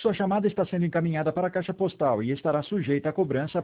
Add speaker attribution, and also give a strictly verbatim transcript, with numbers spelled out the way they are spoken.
Speaker 1: Sua chamada está sendo encaminhada para a caixa postal e estará sujeita a cobrança